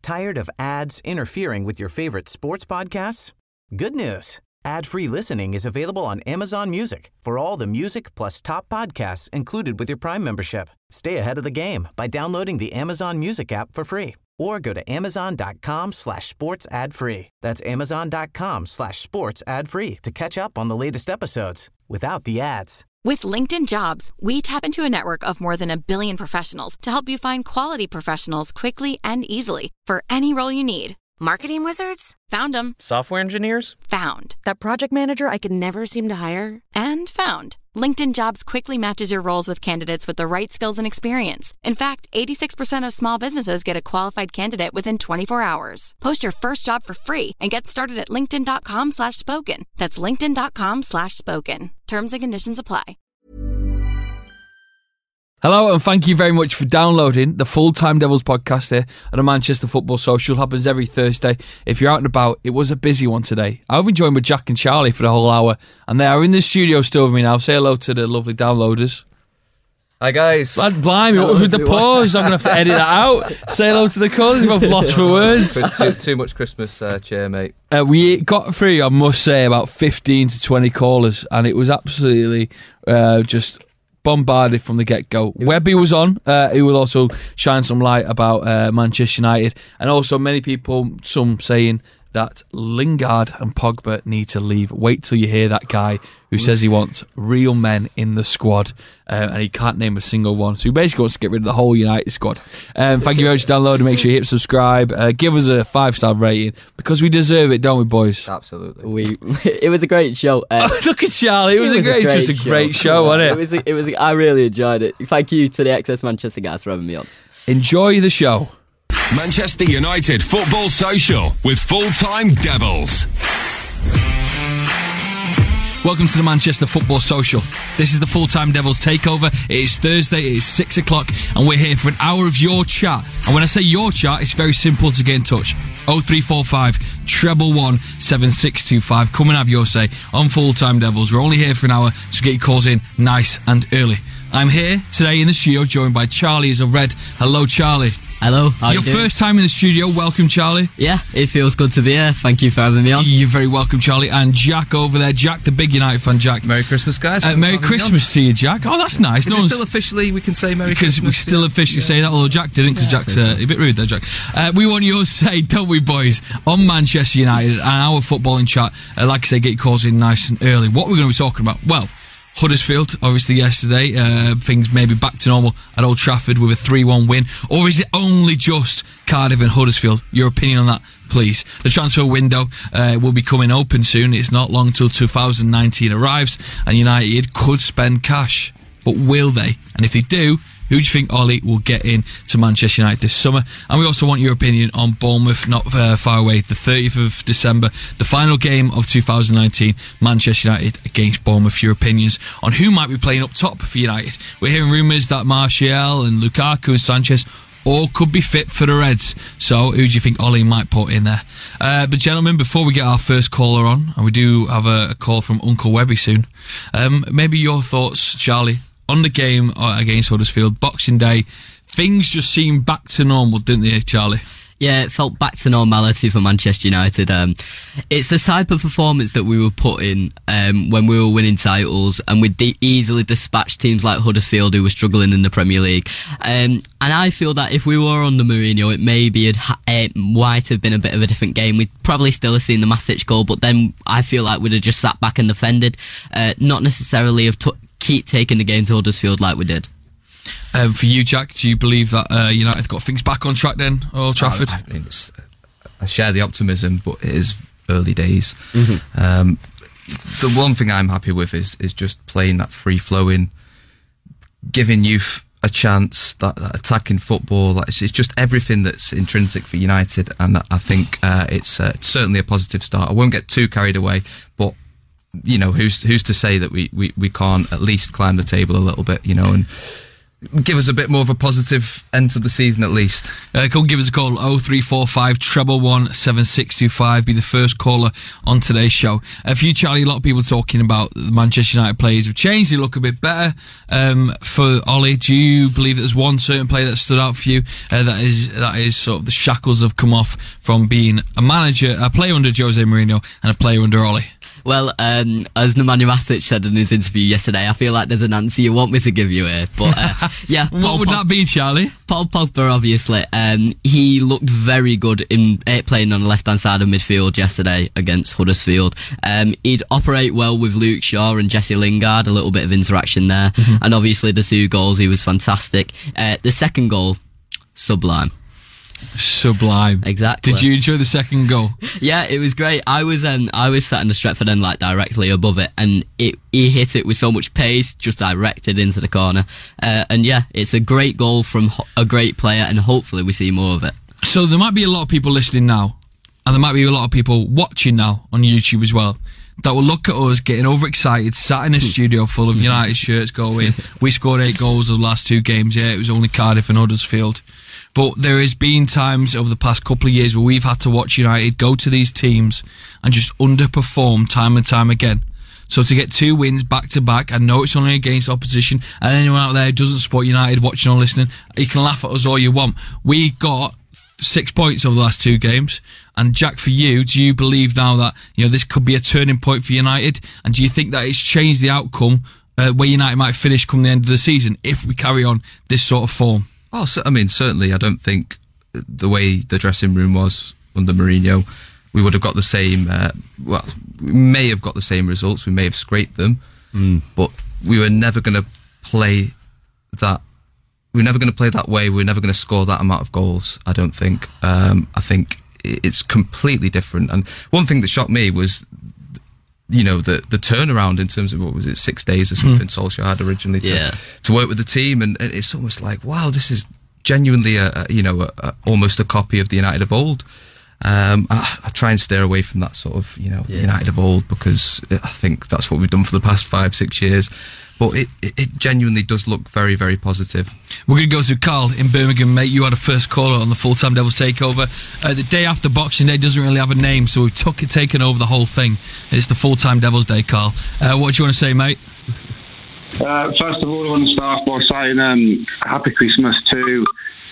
Tired of ads interfering with your favorite sports podcasts? Good news. Ad-free listening is available on Amazon Music for all the music plus top podcasts included with your Prime membership. Stay ahead of the game by downloading the Amazon Music app for free or go to amazon.com/sports ad free. That's amazon.com/sports ad free to catch up on the latest episodes without the ads. With LinkedIn Jobs, we tap into a network of more than 1 billion professionals to help you find quality professionals quickly and easily for any role you need. Marketing wizards? Found them. Software engineers? Found. That project manager I could never seem to hire? And found. LinkedIn Jobs quickly matches your roles with candidates with the right skills and experience. In fact, 86% of small businesses get a qualified candidate within 24 hours. Post your first job for free and get started at linkedin.com/spoken. That's linkedin.com/spoken. Terms and conditions apply. Hello and thank you very much for downloading the Full Time Devils podcast here at the Manchester Football Social. Happens every Thursday. If you're out and about, it was a busy one today. I've been joined with Jack and Charlie for the whole hour and they are in the studio still with me now. Say hello to the lovely downloaders. Hi guys. Lad, blimey, what was with the pause? I'm going to have to edit that out. Say hello to the callers. I've lost for words. Too much Christmas cheer, mate. We got through, I must say, about 15 to 20 callers and it was absolutely just bombarded from the get-go. Webby was on. He will also shine some light about Manchester United, and also many people, some saying that Lingard and Pogba need to leave. Wait till you hear that guy who says he wants real men in the squad, and he can't name a single one. So he basically wants to get rid of the whole United squad. Thank you very much for downloading. Make sure you hit subscribe. Give us a 5-star rating because we deserve it, don't we, boys? Absolutely. It was a great show. Look at Charlie. It was a great show, wasn't it? I really enjoyed it. Thank you to the XS Manchester guys for having me on. Enjoy the show. Manchester United Football Social with Full Time Devils. Welcome to the Manchester Football Social. This is the Full Time Devils takeover. It is Thursday, it is 6 o'clock, and we're here for an hour of your chat. And when I say your chat, it's very simple to get in touch. 0345 111 7625. Come and have your say on Full Time Devils. We're only here for an hour, so get your calls in nice and early. I'm here today in the studio, joined by Charlie as a Red. Hello, Charlie. Hello, how Your first time in the studio, welcome, Charlie. Yeah, it feels good to be here. Thank you for having me on. You're very welcome, Charlie. And Jack over there, Jack, the big United fan, Jack. Merry Christmas, guys. Merry Christmas to you, Jack. Oh, that's nice. Is it still officially, we can say Merry Christmas? Because we still officially say that, although Jack didn't, because Jack's a bit rude there, Jack. We want your say, don't we, boys, on Manchester United and our footballing chat. Like I say, get your calls in nice and early. What we're going to be talking about? Well, Huddersfield, obviously yesterday, things maybe back to normal at Old Trafford with a 3-1 win, or is it only just Cardiff and Huddersfield? Your opinion on that, please. The transfer window will be coming open soon. It's not long till 2019 arrives, and United could spend cash, but will they? And if they do, who do you think Ollie will get in to Manchester United this summer? And we also want your opinion on Bournemouth, not far away, the 30th of December, the final game of 2019, Manchester United against Bournemouth. Your opinions on who might be playing up top for United. We're hearing rumours that Martial and Lukaku and Sanchez all could be fit for the Reds. So who do you think Ollie might put in there? But gentlemen, before we get our first caller on, and we do have a call from Uncle Webby soon, maybe your thoughts, Charlie, on the game against Huddersfield, Boxing Day. Things just seemed back to normal, didn't they, Charlie? Yeah, it felt back to normality for Manchester United. It's the type of performance that we were put in when we were winning titles, and we easily dispatched teams like Huddersfield who were struggling in the Premier League. And I feel that if we were under Mourinho, it might have been a bit of a different game. We'd probably still have seen the Matic goal, but then I feel like we'd have just sat back and defended, not necessarily have keep taking the game to Huddersfield like we did. For you, Jack, do you believe that United got things back on track then, Old Trafford? I share the optimism, but it is early days. Mm-hmm. The one thing I'm happy with is just playing that free-flowing, giving youth a chance, that attacking football. It's just everything that's intrinsic for United, and I think it's certainly a positive start. I won't get too carried away, but who's to say that we can't at least climb the table a little bit, and give us a bit more of a positive end to the season at least. Come give us a call, 0345 111 7625. Be the first caller on today's show. For you, Charlie, a lot of people talking about the Manchester United players have changed. They look a bit better. For Ollie, do you believe that there's one certain player that stood out for you? That is sort of the shackles have come off from being a player under Jose Mourinho and a player under Ollie? Well, as Nemanja Matic said in his interview yesterday, I feel like there's an answer you want me to give you here. But yeah, what would that be, Charlie? Paul Pogba, obviously. He looked very good in playing on the left-hand side of midfield yesterday against Huddersfield. He'd operate well with Luke Shaw and Jesse Lingard, a little bit of interaction there. And obviously the 2 goals, he was fantastic. The second goal, sublime. Exactly. Did you enjoy the second goal? Yeah, it was great. I was sat in the Stretford end, like directly above it, and he hit it with so much pace, just directed into the corner. And yeah, it's a great goal from a great player, and hopefully we see more of it. So there might be a lot of people listening now, and there might be a lot of people watching now on YouTube as well, that will look at us getting overexcited, sat in a studio full of United shirts going, we scored 8 goals the last 2 games. Yeah, it was only Cardiff and Huddersfield. But there has been times over the past couple of years where we've had to watch United go to these teams and just underperform time and time again. So to get 2 wins back to back, I know it's only against opposition, and anyone out there who doesn't support United watching or listening, you can laugh at us all you want. We got 6 points over the last 2 games. And Jack, for you, do you believe now that this could be a turning point for United? And do you think that it's changed the outcome where United might finish come the end of the season if we carry on this sort of form? Oh, so, I mean, certainly. I don't think the way the dressing room was under Mourinho, we would have got the same. We may have got the same results. We may have scraped them, but we were never going to play that. We were never going to play that way. We were never going to score that amount of goals. I don't think. I think it's completely different. And one thing that shocked me was, the turnaround in terms of, what was it, 6 days or something Solskjaer had originally to work with the team, and it's almost like, wow, this is genuinely almost a copy of the United of old. I try and steer away from that sort of, the United of old, because I think that's what we've done for the past 5-6 years. But it genuinely does look very, very positive. We're going to go to Carl in Birmingham, mate. You had a first caller on the Full-Time Devils Takeover. The day after Boxing Day doesn't really have a name, so we've taken over the whole thing. It's the Full-Time Devils Day, Carl. What do you want to say, mate? First of all, I want to start by saying Happy Christmas to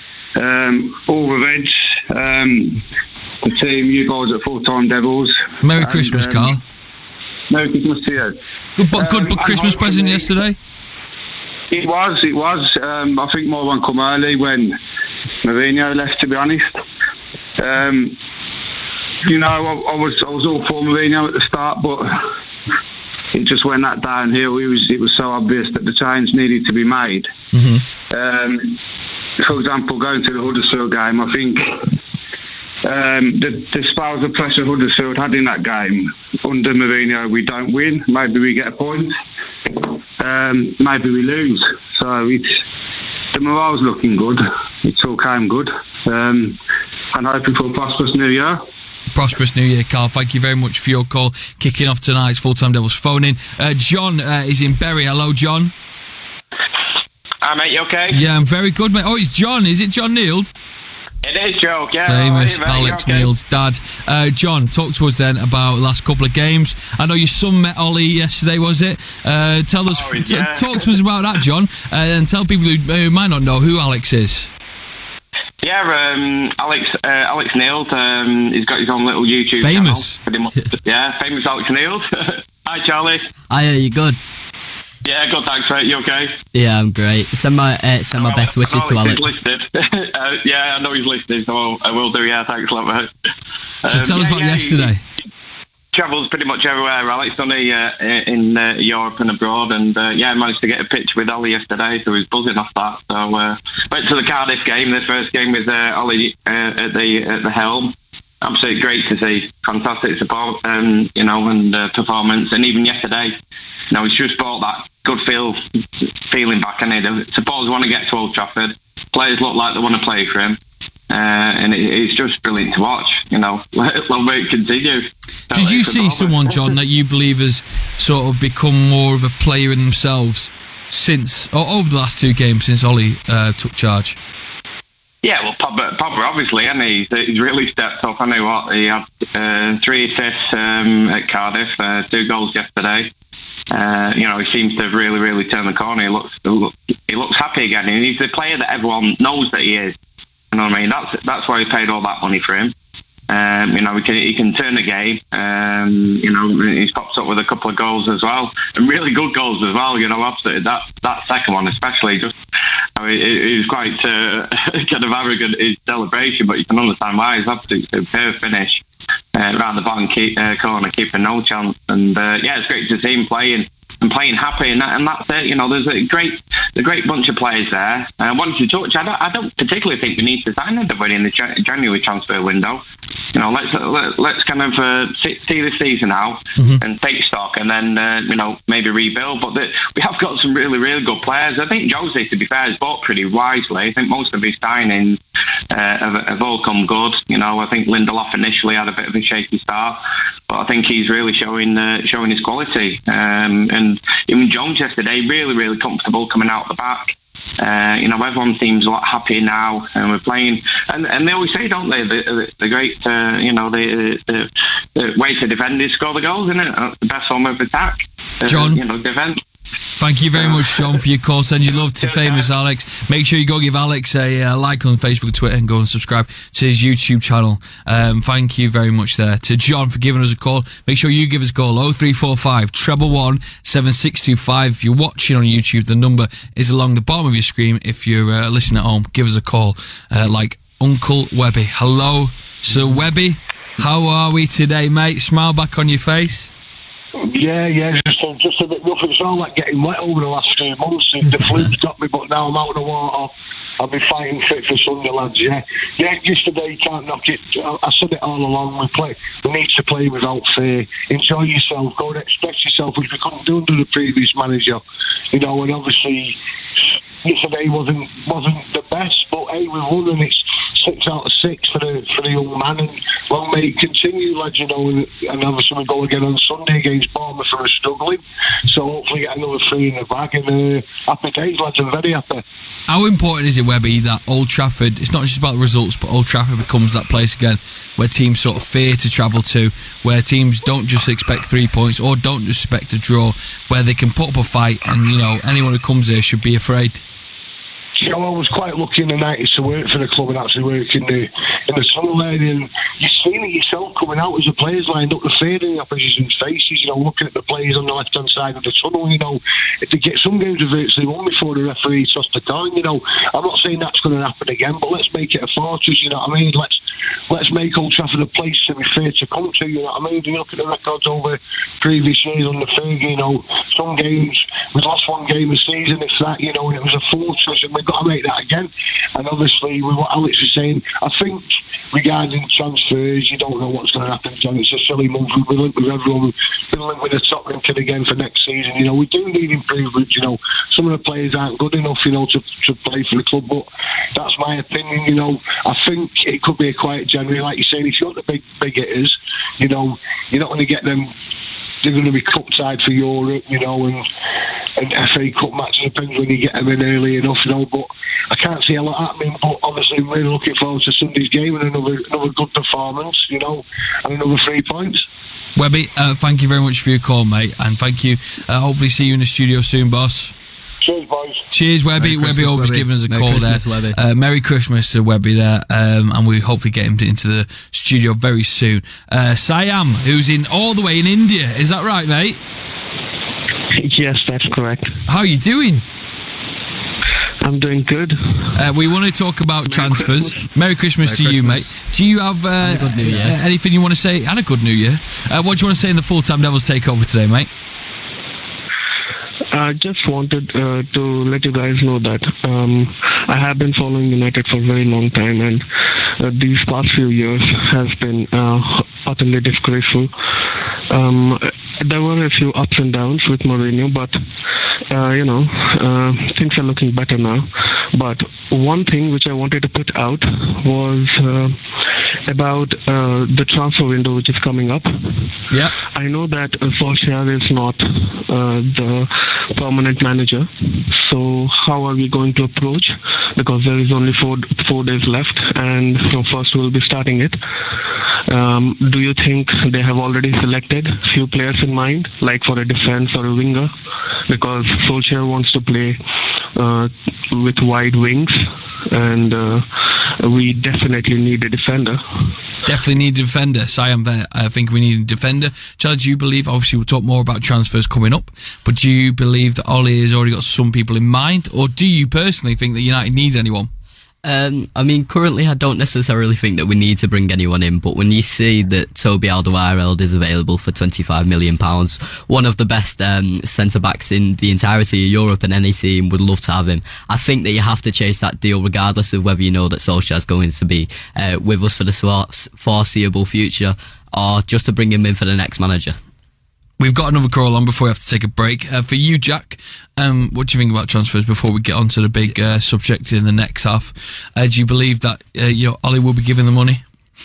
all the Reds, the team, you guys at Full-Time Devils. Merry Christmas, Carl. Merry Christmas to you. Good Christmas present yesterday? It was. I think my one come early when Mourinho left, to be honest. I was all for Mourinho at the start, but it just went that downhill. It was so obvious that the change needed to be made. For example, going to the Huddersfield game, I think the spells of pressure Huddersfield had in that game, under Mourinho, we don't win. Maybe we get a point. Maybe we lose. So the morale's looking good. It's all came good. And hoping for a prosperous new year. Prosperous New Year, Carl. Thank you very much for your call. Kicking off tonight's Full-Time Devils phone in. John is in Bury. Hello, John. Hi, mate. You okay? Yeah, I'm very good, mate. Oh, it's John. Is it John Neild? It is, Joe. Yeah. Famous right, Alex okay? Neild's dad. John, talk to us then about the last couple of games. I know your son met Ollie yesterday, was it? Tell us, talk to us about that, John, and tell people who might not know who Alex is. Yeah, Alex Neild. He's got his own little YouTube famous channel. Yeah, famous Alex Neild. Hi, Charlie. Hi, are you good? Yeah, good, thanks, mate. You okay? Yeah, I'm great. Send my best wishes to Alex. Yeah, I know he's listening, so I will do. Yeah, thanks a lot, mate. So tell us about yesterday. He travels pretty much everywhere, Alex, only in Europe and abroad, and I managed to get a pitch with Ollie yesterday, so he was buzzing off that. So went to the Cardiff game, the first game with Ollie at the helm. Absolutely great to see. Fantastic support, and performance, and even yesterday, he's just brought that good feeling back. And supporters want to get to Old Trafford. Players look like they want to play for him, and it's just brilliant to watch. Long way it continues. Did you see someone, John, that you believe has sort of become more of a player in themselves over the last 2 games since Ollie took charge? Yeah, well, Pogba obviously, and he's really stepped up. I know what he had 3 assists at Cardiff, 2 goals yesterday. He seems to have really, really turned the corner. He looks happy again, and he's the player that everyone knows that he is. You know what I mean? That's why he paid all that money for him. He can turn the game. He's popped up with a couple of goals as well, and really good goals as well. Absolutely that second one especially. He was quite kind of arrogant in his celebration, but you can understand why. He's absolutely superb finish around the bottom corner, keeping no chance. And it's great to see him playing happy, and that's it. There's a great bunch of players there. Wanted to touch. I don't particularly think we need to sign anybody in the January transfer window. Let's kind of see the season out and take stock, and then maybe rebuild. But we have got some really, really good players. I think Jose, to be fair, has bought pretty wisely. I think most of his signings have all come good. I think Lindelof initially had a bit of a shaky start, but I think he's really showing his quality. And even Jones yesterday, really, really comfortable coming out the back. Everyone seems a lot happier now, and we're playing. And they always say, don't they, the great, the way to defend is score the goals, isn't it? That's the best form of attack. John, defend. Thank you very much, John, for your call. Send your love to famous Alex. Make sure you go give Alex a like on Facebook and Twitter, and go and subscribe to his YouTube channel. Thank you very much there to John for giving us a call. Make sure you give us a call, 0345 111 7625. If you're watching on YouTube, the number is along the bottom of your screen. If you're listening at home, give us a call like Uncle Webby. Hello, Sir Webby. How are we today, mate? Smile back on your face. Yeah, just a bit rough. It's all like getting wet over the last few months. The flu's got me, but now I'm out of the water. I'll be fighting fit for Sunday, lads. Yeah. Yesterday, you can't knock it. I said it all along. We need to play without fear. Enjoy yourself. Go and express yourself, which we couldn't do under the previous manager. And obviously, yesterday wasn't the best, but hey, we won, and it's 6 out of 6 for the young man, and long may it continue, lads. And obviously we go again on Sunday against Bournemouth, who are struggling. So hopefully get another 3 in the bag, and happy days, lads. I'm very happy. How important is it, Webby, that Old Trafford, it's not just about the results, but Old Trafford becomes that place again where teams sort of fear to travel to, where teams don't just expect 3 points or don't just expect a draw, where they can put up a fight, and anyone who comes here should be afraid? I was quite lucky in the 90s to work for the club and actually work in the tunnel area, and you've seen it yourself coming out as the players lined up, the fear in the opposition's faces, looking at the players on the left-hand side of the tunnel, if they get some games are virtually won before the referee tossed the coin, I'm not saying that's going to happen again, but let's make it a fortress, you know what I mean? Let's make Old Trafford a place to be fair to come to, you know what I mean? You look at the records over previous years on the Fergie, some games, we lost one game a season, if that, and it was a fortress, and we've got to make that again. And obviously, with what Alex was saying, I think regarding transfers, you don't know what's going to happen, John. It's a silly move. We've been linked with everyone. We've been linked with the top ranked again for next season. We do need improvement. Some of the players aren't good enough, to play for the club. But that's my opinion. I think it could be a quiet January, like you're saying. If you got the big hitters, you're not going to get them. They're going to be cup tied for Europe, and FA Cup matches. Depends when you get them in early enough, but I can't see a lot happening. But obviously, I'm really looking forward to Sunday's game and another good performance, and another 3 points. Webby, thank you very much for your call, mate, and thank you. Hopefully, see you in the studio soon, boss. Cheers, boys. Cheers, Webby. Webby always giving us a call there. Merry Christmas to Webby there, and we hopefully get him into the studio very soon. Siam, who's all the way in India, is that right, mate? Yes, that's correct. How are you doing? I'm doing good. We want to talk about transfers. Merry Christmas to you, mate. Do you have anything you want to say? And a good New Year. What do you want to say in the full-time Devils takeover today, mate? I just wanted to let you guys know that I have been following United for a very long time, and these past few years has been utterly disgraceful. There were a few ups and downs with Mourinho, but things are looking better now. But one thing which I wanted to put out was about the transfer window which is coming up. Yeah, I know that Solskjaer is not the permanent manager, so how are we going to approach? Because there is only 4 days left, and first we'll be starting it. Do you think they have already selected few players in mind, like for a defense or a winger? Because Solskjaer wants to play with wide wings, and we definitely need a defender. Definitely need a defender. I think we need a defender. Chad, do you believe, obviously we'll talk more about transfers coming up, but do you believe that Ollie has already got some people in mind, or do you personally think that United needs anyone? Currently I don't necessarily think that we need to bring anyone in, but when you see that Toby Alderweireld is available for £25 million, one of the best centre-backs in the entirety of Europe, and any team would love to have him, I think that you have to chase that deal regardless of whether you know that Solskjaer's going to be with us for the foreseeable future, or just to bring him in for the next manager. We've got another call on before we have to take a break. For you, Jack, what do you think about transfers before we get on to the big subject in the next half? Do you believe that Ollie will be given the money?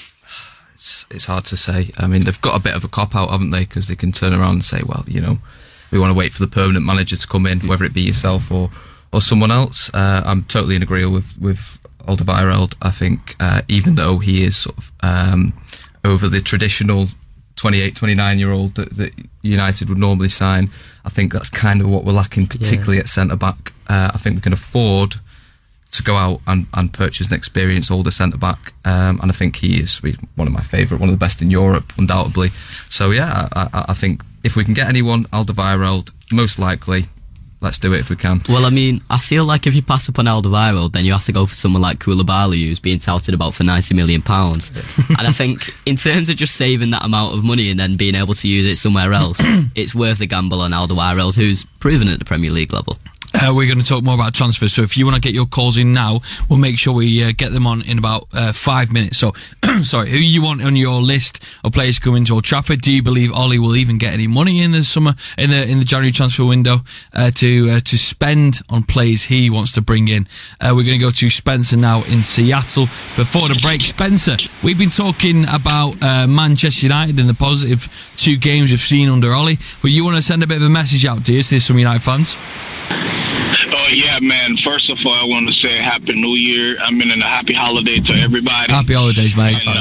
It's hard to say. I mean, they've got a bit of a cop-out, haven't they? Because they can turn around and say, well, we want to wait for the permanent manager to come in, whether it be yourself or someone else. I'm totally in agreement with Alderweireld. I think even though he is sort of over the traditional 28, 29-year-old that United would normally sign, I think that's kind of what we're lacking, particularly at centre-back. I think we can afford to go out and purchase an experienced older centre-back, and I think he is one of my favourite, one of the best in Europe, undoubtedly. So yeah, I think if we can get anyone, Alderweireld, most likely. Let's do it if we can. Well, I mean, I feel like if you pass up on Alderweireld, then you have to go for someone like Koulibaly, who's being touted about for £90 million. And I think in terms of just saving that amount of money and then being able to use it somewhere else, it's worth the gamble on Alderweireld, who's proven at the Premier League level. We're going to talk more about transfers, so if you want to get your calls in now, we'll make sure we get them on in about 5 minutes. So, sorry, who you want on your list of players coming to Old Trafford? Do you believe Ollie will even get any money in the summer, in the January transfer window to spend on players he wants to bring in? We're going to go to Spencer now in Seattle. Before the break, Spencer, we've been talking about Manchester United and the positive 2 games we've seen under Ollie, but you want to send a bit of a message out, do you, to some United fans? Oh, yeah, man. First of all, I want to say Happy New Year. I mean, and a happy holiday to everybody. Happy holidays, mate. And,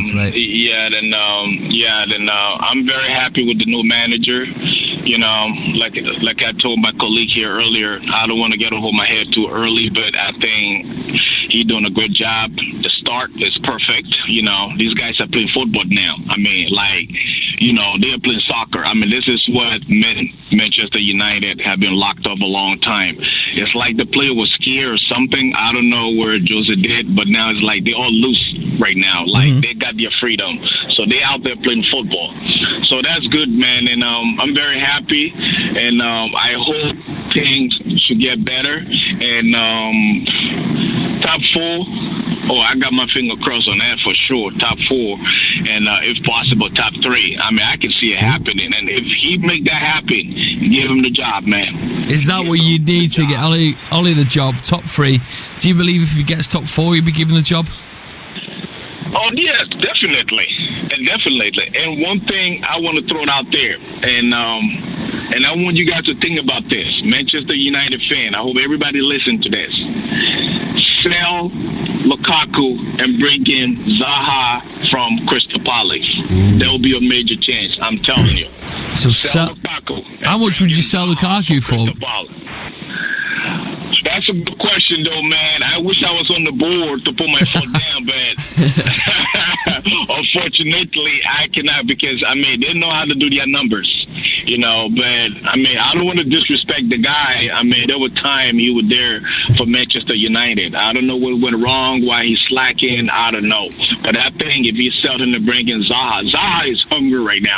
I'm very happy with the new manager. Like I told my colleague here earlier, I don't want to get over my head too early, but I think he's doing a great job. The start is perfect. These guys are playing football now. I mean, they're playing soccer. I mean, this is what Manchester United have been locked up a long time. It's like the player was scared or something. I don't know where Jose did, but now it's like they're all loose right now. Like, they got their freedom. So they're out there playing football. So that's good, man. And I'm very happy. And I hope things should get better. And top 4, I got my finger crossed on that for sure. Top 4, and if possible, top 3. I mean, I can see it happening, and if he make that happen, give him the job, man. Is that what you need to get Ollie the job? Top 3. Do you believe if he gets top 4, he'll be given the job? Oh yeah, definitely. And one thing I want to throw it out there, and I want you guys to think about this, Manchester United fan. I hope everybody listen to this. Sell Lukaku and bring in Zaha from Crystal Palace. There will be a major change, I'm telling you. So sell Lukaku. How much would you sell Lukaku for? That's a good question, though, man. I wish I was on the board to put my foot down, but unfortunately, I cannot because, they know how to do their numbers, but, I don't want to disrespect the guy. There was time he was there for Manchester United. I don't know what went wrong, why he's slacking, I don't know. But I think if he's selling to bring in Zaha is hungry right now.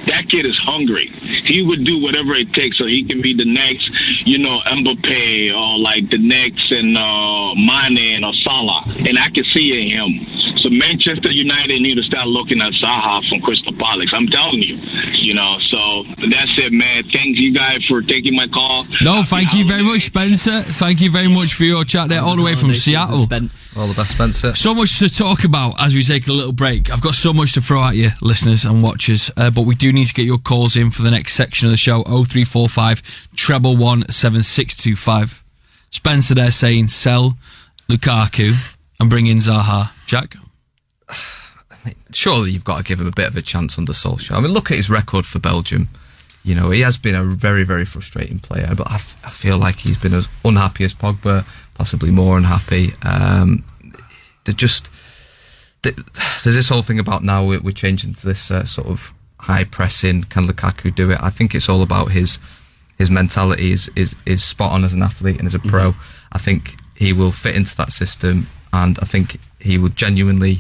That kid is hungry. He would do whatever it takes so he can be the next, Mbappe or like the next Mane or Salah. And I can see it in him. So Manchester United need to start looking at Zaha from Crystal Palace. I'm telling you, So that's it, man. Thank you guys for taking my call. No, thank you very much, Spencer. Thank you very much for your chat there, all the way from Seattle. All the best, Spencer. So much to talk about as we take a little break. I've got so much to throw at you, listeners and watchers, but we do need to get your calls in for the next section of the show. 0345 111 7625. Spencer there saying sell Lukaku and bring in Zaha. Jack? Surely you've got to give him a bit of a chance under Solskjaer. I mean, look at his record for Belgium. He has been a very, very frustrating player, but I feel like he's been as unhappy as Pogba, possibly more unhappy. There's this whole thing about now we're changing to this sort of high pressing. Can Lukaku do it? I think it's all about his mentality is spot on as an athlete and as a pro. I think he will fit into that system, and I think he would genuinely.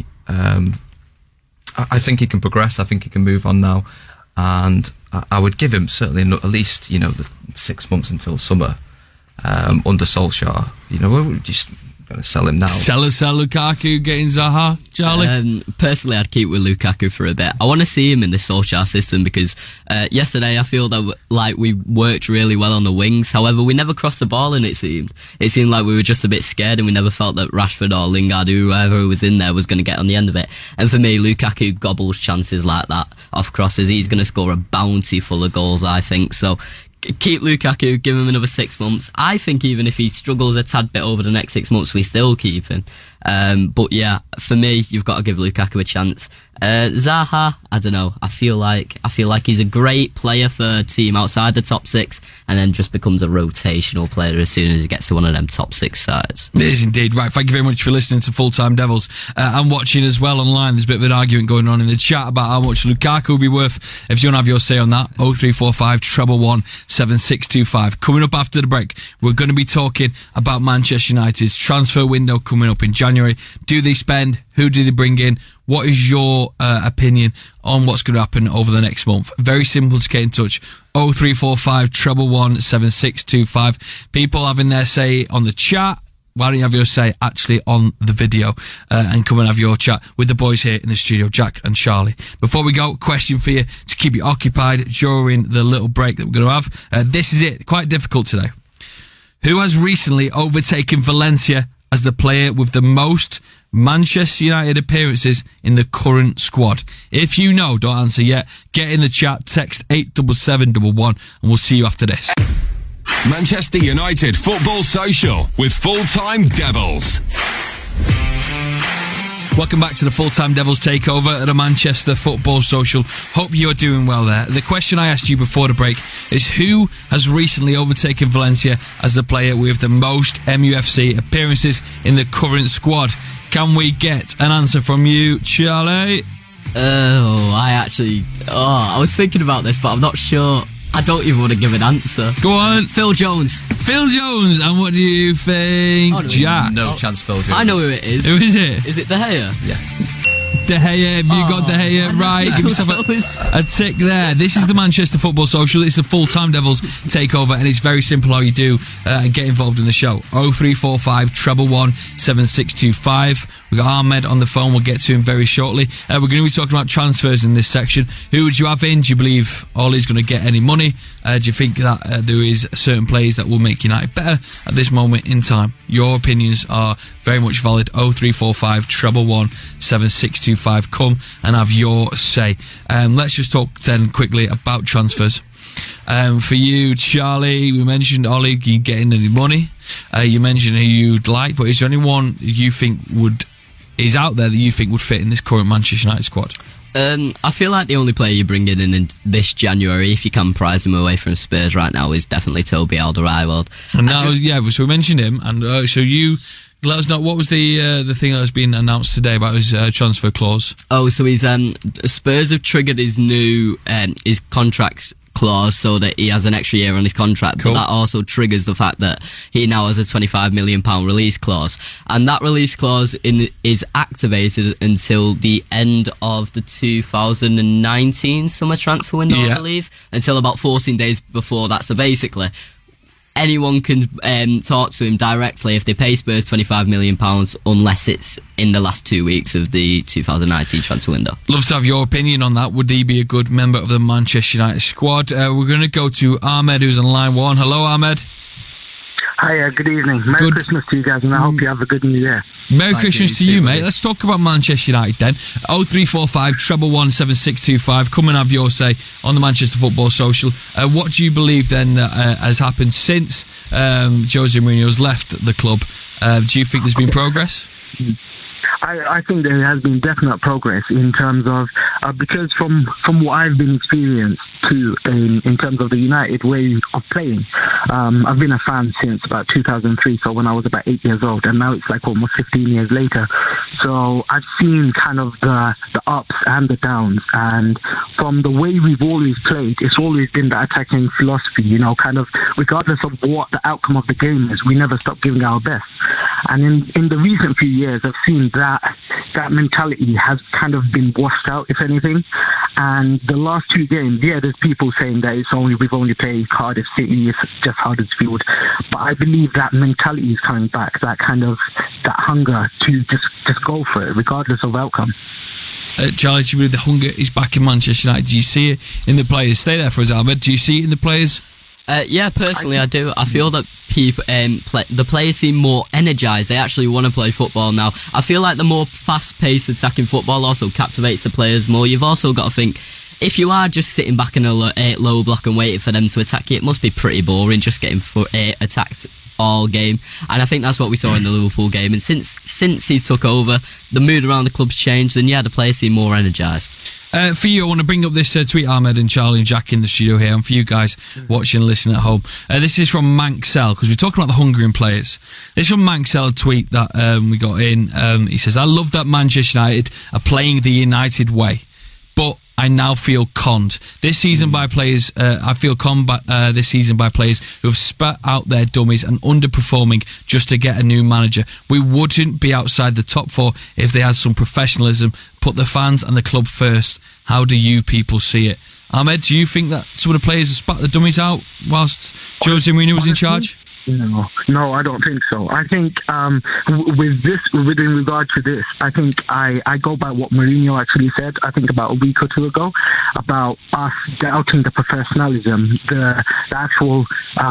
I think he can progress. I think he can move on now, and I would give him certainly at least the 6 months until summer under Solskjaer. We're just going to sell him now. Sell Lukaku, getting Zaha, Charlie? Personally, I'd keep with Lukaku for a bit. I want to see him in the Solskjaer system because yesterday I feel that we worked really well on the wings. However, we never crossed the ball, and it seemed like we were just a bit scared, and we never felt that Rashford or Lingard, whoever was in there, was going to get on the end of it. And for me, Lukaku gobbles chances like that off crosses. He's going to score a bounty full of goals, I think. So keep Lukaku, give him another 6 months. I think even if he struggles a tad bit over the next 6 months, we still keep him. But yeah, for me, you've got to give Lukaku a chance. Zaha, I don't know. I feel like he's a great player for a team outside the top six, and then just becomes a rotational player as soon as he gets to one of them top six sides. It is indeed. Right, thank you very much for listening to Full Time Devils and watching as well online. There's a bit of an argument going on in the chat about how much Lukaku will be worth. If you want to have your say on that, 0345 111 7625. Coming up after the break, we're going to be talking about Manchester United's transfer window coming up in January. Do they spend? Who do they bring in? What is your opinion on what's going to happen over the next month? Very simple to get in touch. 0345 111 7625. People having their say on the chat. Why don't you have your say actually on the video and come and have your chat with the boys here in the studio, Jack and Charlie. Before we go, question for you to keep you occupied during the little break that we're going to have. This is it. Quite difficult today. Who has recently overtaken Valencia as the player with the most Manchester United appearances in the current squad? If you know, don't answer yet. Get in the chat, text 87711, and we'll see you after this. Manchester United Football Social with Full Time Devils. Welcome back to the Full Time Devils takeover at the Manchester Football Social. Hope you are doing well there. The question I asked you before the break is who has recently overtaken Valencia as the player with the most MUFC appearances in the current squad? Can we get an answer from you, Charlie? I was thinking about this, but I'm not sure. I don't even want to give an answer. Go on. Phil Jones. Phil Jones. And what do you think, Jack? No chance, Phil Jones. I know who it is. Who is it? Is it De Gea? Yes. De Gea, have you got De Gea right? Give yourself a tick there. This is the Manchester Football Social. It's the Full Time Devils takeover, and it's very simple how you do get involved in the show. 0345 111 7625. We've got Ahmed on the phone. We'll get to him very shortly. We're going to be talking about transfers in this section. Who would you have in? Do you believe Ollie's going to get any money? Do you think that there is certain players that will make United better at this moment in time? Your opinions are very much valid. 0345 111 7625. Come and have your say. Let's just talk then quickly about transfers. For you, Charlie, we mentioned Ollie getting any money. You mentioned who you'd like, but is there anyone you think is out there that you think would fit in this current Manchester United squad? I feel like the only player you're bringing in this January, if you can prize him away from Spurs right now, is definitely Toby Alderweireld. And now, so we mentioned him, and so you let us know what was the thing that has been announced today about his transfer clause. Oh, so he's Spurs have triggered his new his contract's clause so that he has an extra year on his contract. Cool. But that also triggers the fact that he now has a £25 million release clause. And that release clause is activated until the end of the 2019 summer transfer window, I believe, until about 14 days before that. So basically, anyone can talk to him directly if they pay Spurs £25 million, unless it's in the last 2 weeks of the 2019 transfer window. Love to have your opinion on that. Would he be a good member of the Manchester United squad? We're going to go to Ahmed, who's on line 1. Hello, Ahmed. Hi, good evening. Merry Christmas to you guys, and I hope you have a good New Year. Merry Christmas to you, mate. Let's talk about Manchester United then. 0345 111 7625. Come and have your say on the Manchester Football Social. What do you believe then has happened since Jose Mourinho's left the club? Do you think there's been progress? I think there has been definite progress in terms of because from what I've been experienced to in terms of the United way of playing, I've been a fan since about 2003, so when I was about 8 years old, and now it's like almost 15 years later. So I've seen kind of the ups and the downs, and from the way we've always played, it's always been the attacking philosophy, you know, kind of regardless of what the outcome of the game is, we never stop giving our best. And in the recent few years, I've seen that mentality has kind of been washed out, if anything. And the last 2 games, there's people saying that we've only played Cardiff City, it's just Huddersfield. But I believe that mentality is coming back, that hunger to just go for it, regardless of outcome. Charlie, do you believe the hunger is back in Manchester United? Do you see it in the players? Stay there for us, Ahmed. Do you see it in the players? Yeah, personally I do. I feel that people, the players seem more energised. They actually want to play football now. I feel like the more fast-paced attacking football also captivates the players more. You've also got to think, if you are just sitting back in a low block and waiting for them to attack you, it must be pretty boring just getting attacked all game. And I think that's what we saw in the Liverpool game. And since he took over, the mood around the club's changed, and the players seem more energised. For you, I want to bring up this tweet, Ahmed and Charlie and Jack in the studio here, and for you guys watching and listening at home. This is from Manxell, because we're talking about the Hungarian players. This is from Manxell, a tweet that we got in. He says, I love that Manchester United are playing the United way, but I now feel conned this season by players. I feel conned this season by players who have spat out their dummies and underperforming just to get a new manager. We wouldn't be outside the top 4 if they had some professionalism, put the fans and the club first. How do you people see it? Ahmed, do you think that some of the players have spat the dummies out whilst Jose Mourinho was in charge? No, I don't think so. I think in regard to this, I think I go by what Mourinho actually said, I think about a week or 2 ago, about us doubting the professionalism, the actual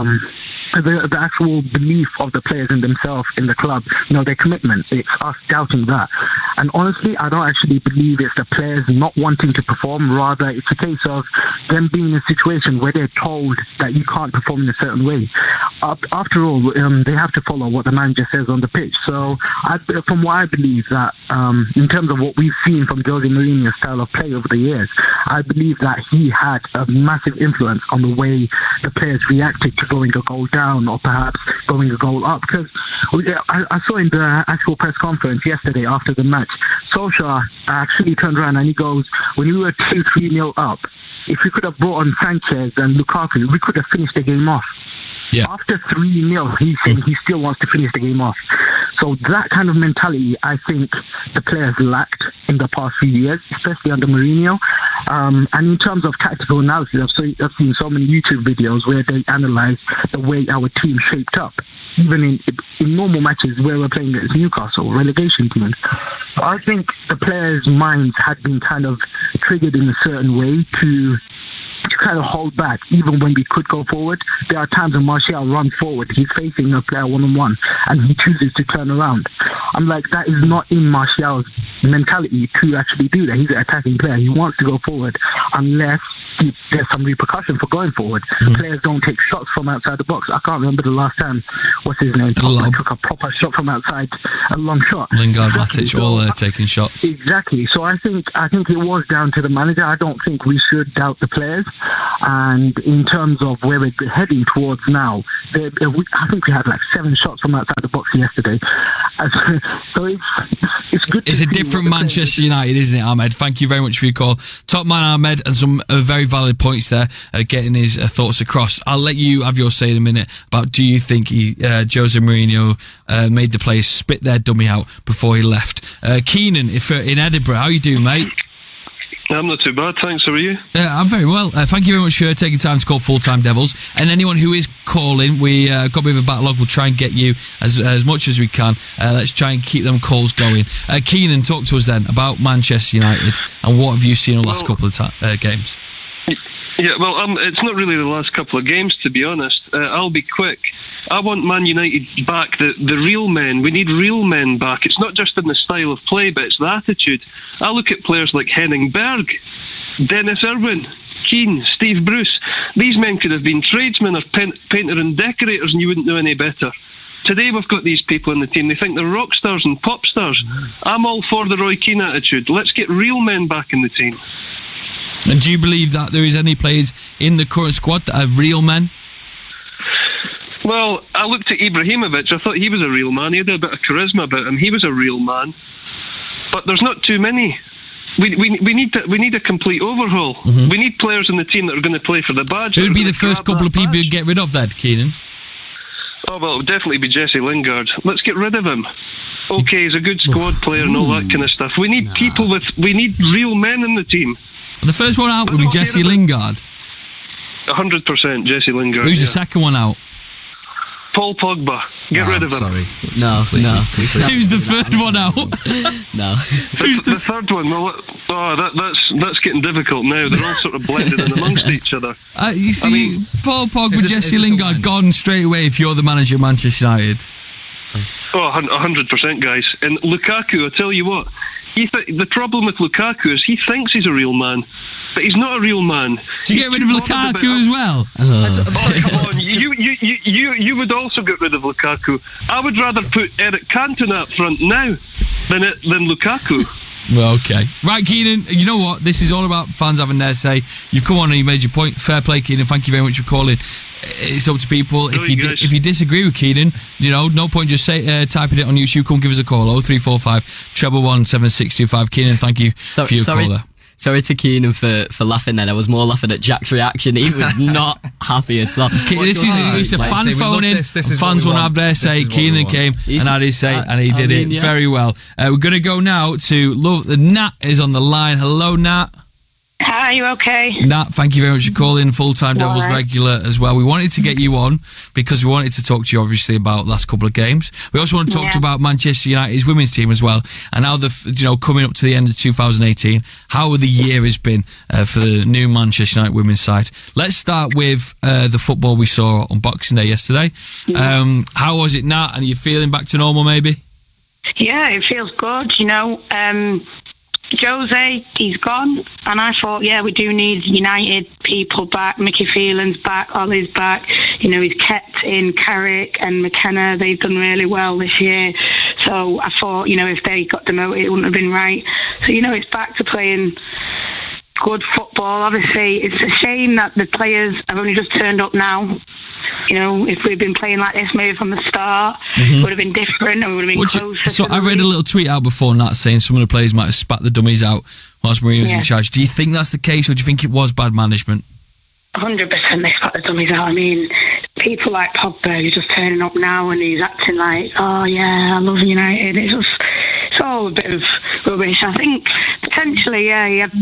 belief of the players in themselves, in the club, their commitment. It's us doubting that. And honestly, I don't actually believe it's the players not wanting to perform. Rather, it's a case of them being in a situation where they're told that you can't perform in a certain way. After all, they have to follow what the manager says on the pitch. So, from what I believe, that in terms of what we've seen from Jose Mourinho's style of play over the years, I believe that he had a massive influence on the way the players reacted to going a goal down or perhaps going a goal up. Because I saw in the actual press conference yesterday after the match, Solskjaer actually turned around and he goes, when we were 2-3-0 up, if we could have brought on Sanchez and Lukaku, we could have finished the game off. Yeah. After 3-0, he's saying he still wants to finish the game off. So that kind of mentality, I think the players lacked in the past few years, especially under Mourinho. And in terms of tactical analysis, I've seen so many YouTube videos where they analyse the way our team shaped up, even in normal matches where we're playing against Newcastle, relegation teams. So I think the players' minds had been kind of triggered in a certain way to kind of hold back, even when we could go forward. There are times when Martial runs forward, he's facing a player one-on-one, and he chooses to turn around. I'm like, that is not in Martial's mentality to actually do that. He's an attacking player. He wants to go forward unless there's some repercussion for going forward. Players don't take shots from outside the box. I can't remember the last time, what's his name, took a proper shot from outside, a long shot. Lingard, Matic, all taking shots. Exactly. So I think it was down to the manager. I don't think we should doubt the players. And in terms of where we're heading towards now, I think we had like 7 shots from outside the box yesterday. So it's good. It's a different Manchester United, isn't it, Ahmed? Thank you very much for your call. Top man Ahmed, and some very valid points there, getting his thoughts across. I'll let you have your say in a minute about, do you think Jose Mourinho made the players spit their dummy out before he left? Keenan, in Edinburgh, how you doing, mate? I'm not too bad, thanks. How are you? I'm very well. Thank you very much for taking time to call Full Time Devils. And anyone who is calling, we got a bit of a backlog. We'll try and get you as much as we can. Let's try and keep them calls going. Keenan, talk to us then about Manchester United and what have you seen in the last couple of games? Yeah, well, it's not really the last couple of games, to be honest. I'll be quick. I want Man United back, the real men. We need real men back. It's not just in the style of play, but it's the attitude. I look at players like Henning Berg, Dennis Irwin, Keane, Steve Bruce. These men could have been tradesmen or painter and decorators, and you wouldn't know any better. Today we've got these people in the team. They think they're rock stars and pop stars. I'm all for the Roy Keane attitude. Let's get real men back in the team. And do you believe that there is any players in the current squad that are real men? Well, I looked at Ibrahimovic. I thought he was a real man. He had a bit of charisma about him. He was a real man. But there's not too many. We need a complete overhaul. We need players in the team that are going to play for the badge. Who would be the first couple of people you'd get rid of then, Keenan? Oh, well, it would definitely be Jesse Lingard. Let's get rid of him. Okay, he's a good squad player and all that kind of stuff. We need we need real men in the team. The first one out would be Jesse Lingard. 100% Jesse Lingard. Who's the second one out? Paul Pogba. Get rid of him. Sorry. No. Who's the third one out? No. Who's the third one? Well, that's getting difficult now. They're all sort of blended in amongst each other. You see, Paul Pogba, Jesse Lingard gone straight away if you're the manager of Manchester United. Oh, 100%, guys. And Lukaku, I tell you what, the problem with Lukaku is he thinks he's a real man, but he's not a real man. So you get rid of Lukaku as well? Come on, you would also get rid of Lukaku. I would rather put Eric Cantona up front now than Lukaku. Well, okay. Right, Keenan, you know what? This is all about fans having their say. You've come on and you made your point. Fair play, Keenan. Thank you very much for calling. It's up to people. If you disagree with Keenan, no point just typing it on YouTube. Come give us a call. 0345 111 7625. Keenan, thank you for your call there. Sorry to Keenan for laughing then. I was more laughing at Jack's reaction. He was not happy at all. It's a fan phone in. Fans want to have their say. Keenan came and had his say, and he did it very well. We're going to go now to Nat is on the line. Hello, Nat. Hi, you okay? Nat, thank you very much for calling. Full-time Devils regular as well. We wanted to get you on because we wanted to talk to you obviously about the last couple of games. We also want to talk to you about Manchester United's women's team as well, and how coming up to the end of 2018, how the year has been for the new Manchester United women's side. Let's start with the football we saw on Boxing Day yesterday. How was it, Nat? And are you feeling back to normal maybe? Yeah, it feels good, Jose, he's gone, and I thought, we do need United people back. Mickey Phelan's back, Ollie's back. He's kept in Carrick and McKenna. They've done really well this year. So I thought, if they got demoted, it wouldn't have been right. So, it's back to playing good football. Obviously, it's a shame that the players have only just turned up now. If we'd been playing like this maybe from the start, it would have been different and we would have been closer. So I read a little tweet out before Nat saying some of the players might have spat the dummies out whilst Mourinho was in charge. Do you think that's the case, or do you think it was bad management? 100% they spat the dummies out. I mean, people like Pogba who's just turning up now and he's acting like, oh yeah, I love United. It's all a bit of rubbish. I think potentially, he had,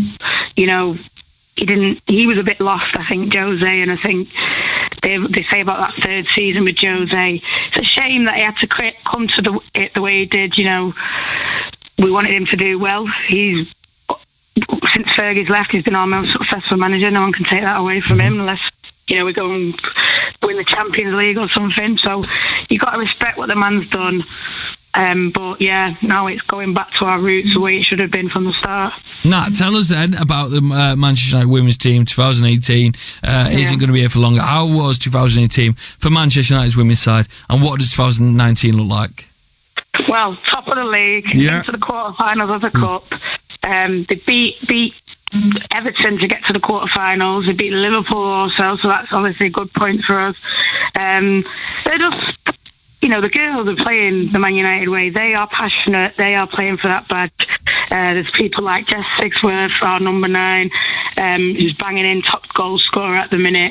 he was a bit lost, I think, Jose, and I think they say about that third season with Jose, it's a shame that he had to come to it the way he did. We wanted him to do well. Since Fergie's left, he's been our most successful manager. No one can take that away from him unless we go and win the Champions League or something. So you've got to respect what the man's done. But now it's going back to our roots the way it should have been from the start. Nat, tell us then about the Manchester United women's team. 2018 isn't going to be here for longer. How was 2018 for Manchester United's women's side, and what does 2019 look like? Well, top of the league, into the quarterfinals of the cup. They beat Everton to get to the quarterfinals. They beat Liverpool also, so that's obviously a good point for us. They're just the girls are playing the Man United way. They are passionate. They are playing for that badge. There's people like Jess Sixworth, our number 9, who's banging in top goal scorer at the minute.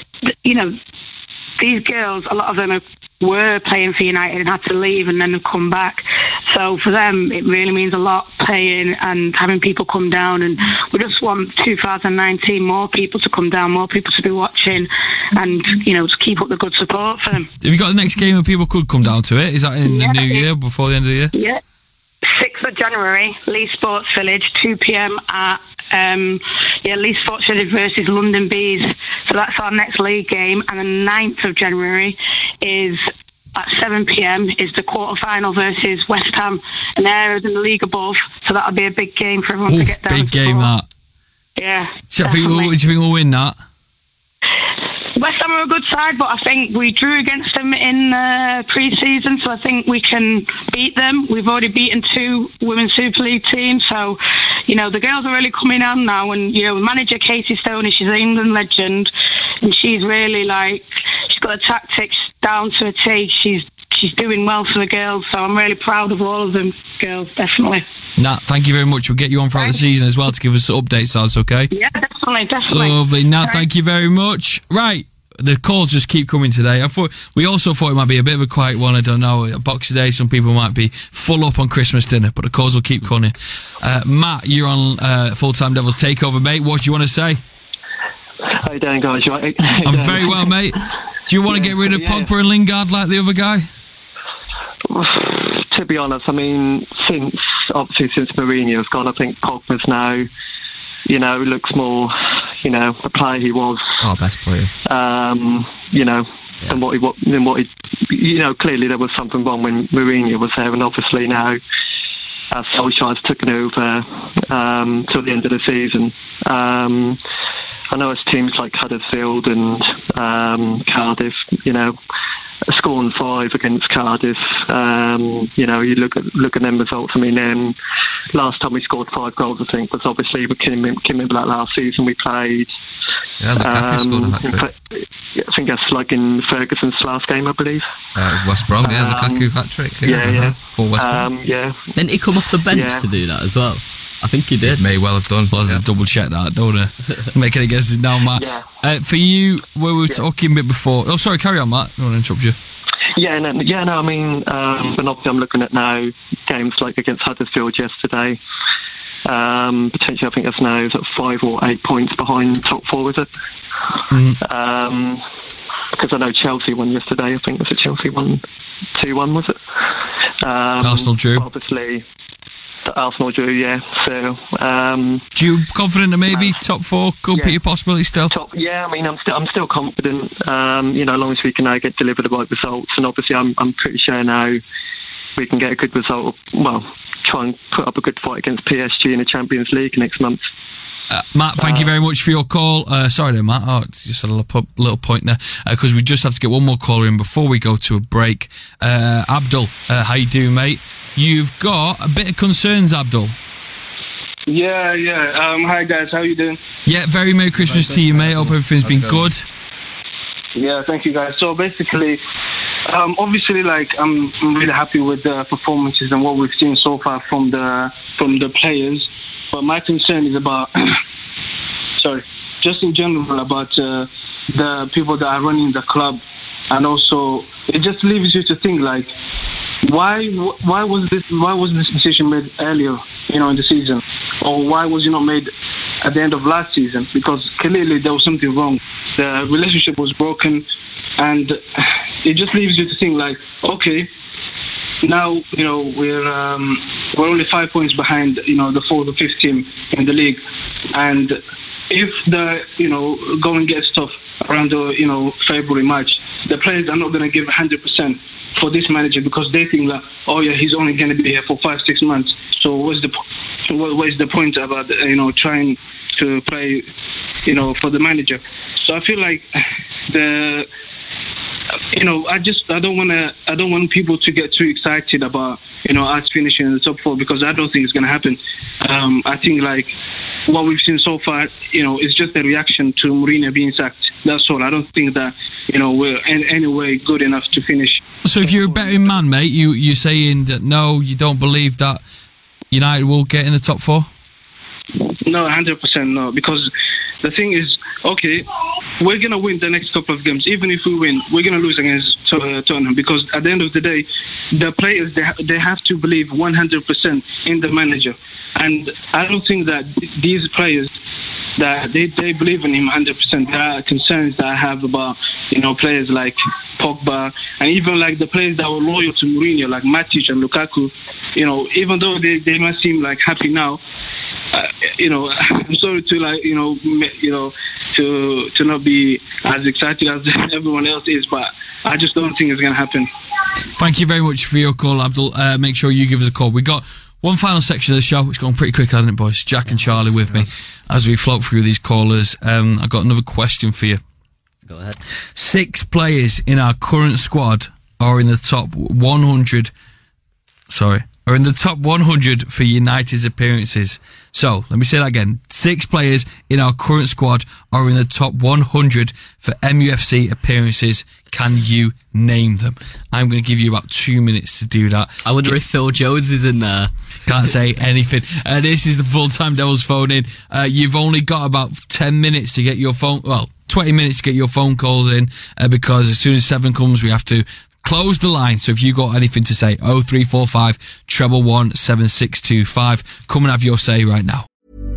These girls, a lot of them were playing for United and had to leave and then have come back. So for them, it really means a lot playing and having people come down. And we just want 2019 more people to come down, more people to be watching, and to keep up the good support for them. Have you got the next game where people could come down to it? Is that in the new year, before the end of the year? Yeah. 6th of January, Leeds Sports Village, 2 p.m. at Leeds Sports Village versus London Bees. So that's our next league game. And the 9th of January is at 7 p.m. is the quarter-final versus West Ham. And they're in the league above, so that'll be a big game for everyone to get down. Big game, that. Yeah. Do you think we'll win that? West Ham are a good side, but I think we drew against them in pre-season, so I think we can beat them. We've already beaten 2 Women's Super League teams, so, the girls are really coming on now, and, manager Casey Stoney, she's an England legend, and she's really, she's got the tactics down to a T. She's doing well for the girls, so I'm really proud of all of them girls, definitely. Nat, thank you very much. We'll get you on throughout the season as well to give us updates, that's okay? Yeah, definitely. Lovely. Nat, thank you very much. Right, the calls just keep coming today. We also thought it might be a bit of a quiet one, I don't know, Boxing Day, some people might be full up on Christmas dinner, but the calls will keep coming. Matt, you're on Full-Time Devils Takeover, mate. What do you want to say? How you doing, guys? You right? I'm very well, mate. Do you want to get rid of Pogba and Lingard like the other guy? To be honest, since Mourinho's gone, I think Pogba's now, looks more, the player he was. Our best player. Than what he, clearly there was something wrong when Mourinho was there, and obviously now, as Solskjaer's taken over till the end of the season. I know it's teams like Huddersfield and Cardiff, scoring 5 against Cardiff. You look at them results. Last time we scored 5 goals, I think, was obviously with Kim Black last season. We played. Yeah, Lukaku scored a hat-trick. I think that's in Ferguson's last game, I believe. West Brom, Lukaku hat-trick. For West Brom. Didn't he come off the bench to do that as well? I think he did. He may well have done. Well, double check that, don't I? Make any guesses now, Matt. For you, we were talking a bit before. Oh, sorry, carry on, Matt. I don't want to interrupt you. But obviously I'm looking at now games like against Huddersfield yesterday. Potentially, I think that's now 5 or 8 points behind top 4, is it? Because I know Chelsea won yesterday. I think Chelsea won 2-1, was it? Arsenal drew. Obviously, Arsenal drew, yeah. So, do you confident that maybe top 4 could be a possibility still? I'm still confident. As long as we can now get delivered the right results, and obviously, I'm pretty sure now we can get a good result. Well, try and put up a good fight against PSG in the Champions League next month. Matt, thank you very much for your call. Sorry there, Matt. Oh, it's just a little point there, because we just have to get one more caller in before we go to a break. Abdul, how you doing, mate? You've got a bit of concerns, Abdul. Yeah. Hi, guys. How you doing? Yeah, very Merry Christmas to you, mate. Hope everything's been good. Yeah, thank you, guys. So basically, obviously, I'm really happy with the performances and what we've seen so far from the players. But my concern is about, just in general about the people that are running the club, and also it just leaves you to think why was this decision made earlier, in the season, or why was it not made at the end of last season? Because clearly there was something wrong. The relationship was broken, and it just leaves you to think okay. Now, we're only 5 points behind, the 4th or 5th team in the league. And if going gets tough around the, February, March, the players are not going to give 100% for this manager, because they think he's only going to be here for 5-6 months. So what's the point about, trying to play, for the manager? So I feel like I don't want people to get too excited about us finishing in the top 4, because I don't think it's going to happen. I think what we've seen so far, is just a reaction to Mourinho being sacked. That's all. I don't think that, we're in any way good enough to finish. So if you're a betting man, mate, you're saying that no, you don't believe that United will get in the top 4? No, 100% no. Because the thing is, okay, we're going to win the next couple of games. Even if we win, we're going to lose against Tottenham. Because at the end of the day, the players, they have to believe 100% in the manager. And I don't think that these players, that they believe in him 100%. There are concerns that I have about, players like Pogba, and even like the players that were loyal to Mourinho, like Matic and Lukaku. Even though they might seem like happy now, I'm sorry to to not be as excited as everyone else is, but I just don't think it's going to happen. Thank you very much for your call, Abdul. Make sure you give us a call. We got one final section of the show. It's gone pretty quick, hasn't it, boys? Jack and Charlie with me as we float through these callers. I've got another question for you. Go ahead. 6 players in our current squad are in the top 100. Are in the top 100 for United's appearances. So, let me say that again. 6 players in our current squad are in the top 100 for MUFC appearances. Can you name them? I'm going to give you about 2 minutes to do that. I wonder if Phil Jones is in there. Can't say anything. This is the Full-Time Devils phone in. You've only got about 10 minutes to get your phone... 20 minutes to get your phone calls in, because as soon as 7 comes, we have to close the line. So if you got anything to say, 0345 111 7625. Come and have your say right now.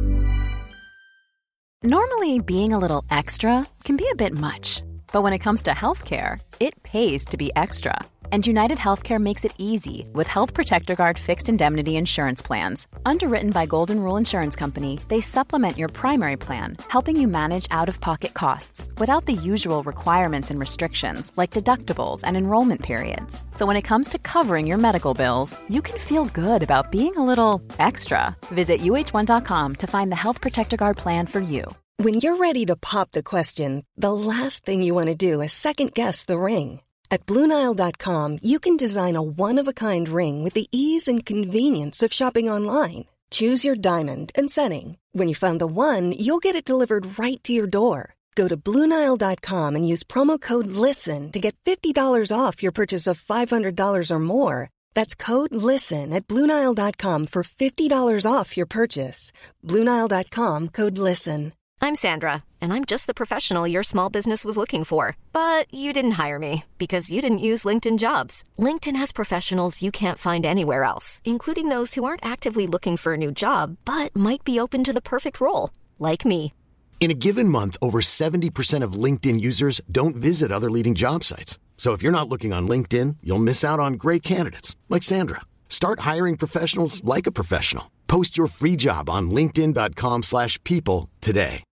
Normally, being a little extra can be a bit much. But when it comes to healthcare, it pays to be extra. And United Healthcare makes it easy with Health Protector Guard fixed indemnity insurance plans. Underwritten by Golden Rule Insurance Company, they supplement your primary plan, helping you manage out-of-pocket costs without the usual requirements and restrictions like deductibles and enrollment periods. So when it comes to covering your medical bills, you can feel good about being a little extra. Visit UH1.com to find the Health Protector Guard plan for you. When you're ready to pop the question, the last thing you want to do is second-guess the ring. At BlueNile.com, you can design a one-of-a-kind ring with the ease and convenience of shopping online. Choose your diamond and setting. When you find the one, you'll get it delivered right to your door. Go to BlueNile.com and use promo code LISTEN to get $50 off your purchase of $500 or more. That's code LISTEN at BlueNile.com for $50 off your purchase. BlueNile.com, code LISTEN. I'm Sandra, and I'm just the professional your small business was looking for. But you didn't hire me because you didn't use LinkedIn Jobs. LinkedIn has professionals you can't find anywhere else, including those who aren't actively looking for a new job, but might be open to the perfect role, like me. In a given month, over 70% of LinkedIn users don't visit other leading job sites. So if you're not looking on LinkedIn, you'll miss out on great candidates, like Sandra. Start hiring professionals like a professional. Post your free job on linkedin.com/people today.